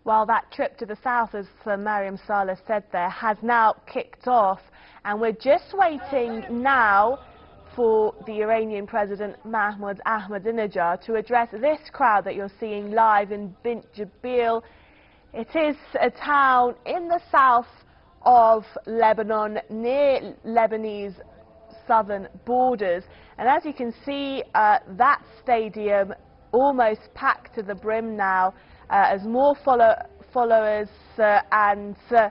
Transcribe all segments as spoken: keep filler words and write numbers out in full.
Well, that trip to the south, as uh, Mariam Saleh said there, has now kicked off, and we're just waiting now for the Iranian President Mahmoud Ahmadinejad to address this crowd that you're seeing live in Bint Jbeil. It is a town in the south of Lebanon, near Lebanese southern borders, and as you can see, uh, that stadium almost packed to the brim now, uh, as more follow followers uh, and uh,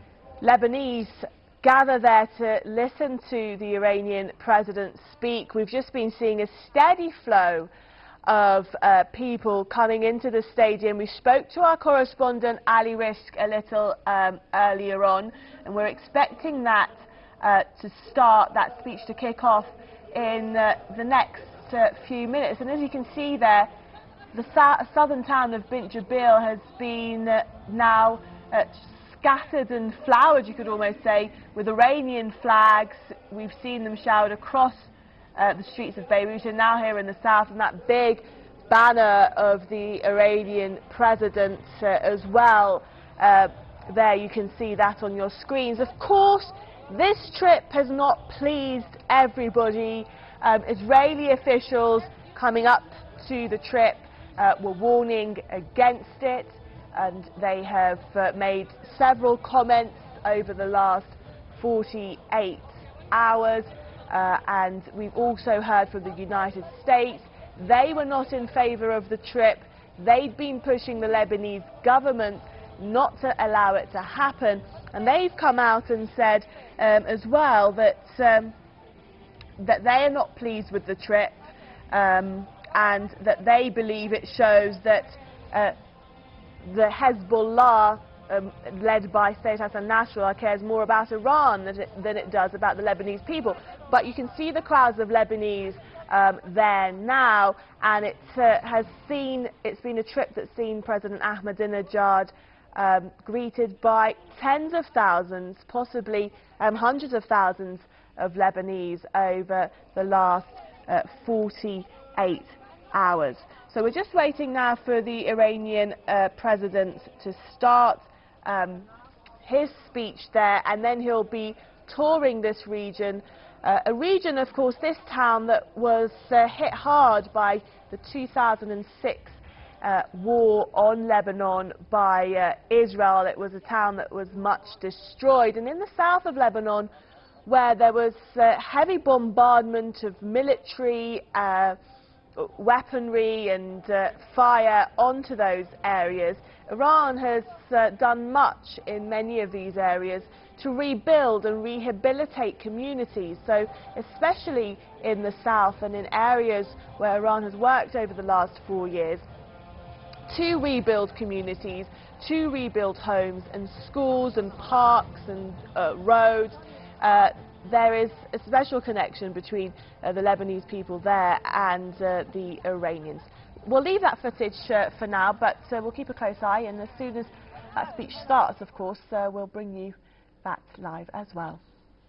Lebanese gather there to listen to the Iranian president speak. We've just been seeing a steady flow of uh, people coming into the stadium. We spoke to our correspondent Ali Rishk a little um, earlier on, and we're expecting that uh, to start, that speech to kick off in uh, the next uh, few minutes. And as you can see there, the southern town of Bint Jbeil has been uh, now uh, scattered and flowered, you could almost say, with Iranian flags. We've seen them showered across uh, the streets of Beirut, and now here in the south, and that big banner of the Iranian president uh, as well. Uh, there you can see that on your screens. Of course, this trip has not pleased everybody. Um, Israeli officials coming up to the trip uh, were warning against it, and they have uh, made several comments over the last forty-eight hours. Uh, and we've also heard from the United States. They were not in favor of the trip. They'd been pushing the Lebanese government not to allow it to happen. And they've come out and said um, as well that, um, that they are not pleased with the trip, um, and that they believe it shows that uh, the Hezbollah, um, led by Sayyid Hassan Nasrallah, cares more about Iran than it, than it does about the Lebanese people. But you can see the crowds of Lebanese um, there now, and it uh, has seen, it's been a trip that's seen President Ahmadinejad um, greeted by tens of thousands, possibly um, hundreds of thousands of Lebanese over the last uh, forty-eight hours. So we're just waiting now for the Iranian uh, president to start um, his speech there, and then he'll be touring this region. Uh, a region, of course, this town that was uh, hit hard by the two thousand six uh, war on Lebanon by uh, Israel. It was a town that was much destroyed. And in the south of Lebanon, where there was uh, heavy bombardment of military uh, weaponry and uh, fire onto those areas, Iran has uh, done much in many of these areas to rebuild and rehabilitate communities. So especially in the south and in areas where Iran has worked over the last four years to rebuild communities, to rebuild homes and schools and parks and uh, roads. Uh, There is a special connection between uh, the Lebanese people there and uh, the Iranians. We'll leave that footage uh, for now, but uh, we'll keep a close eye, and as soon as that speech starts, of course, uh, we'll bring you that live as well.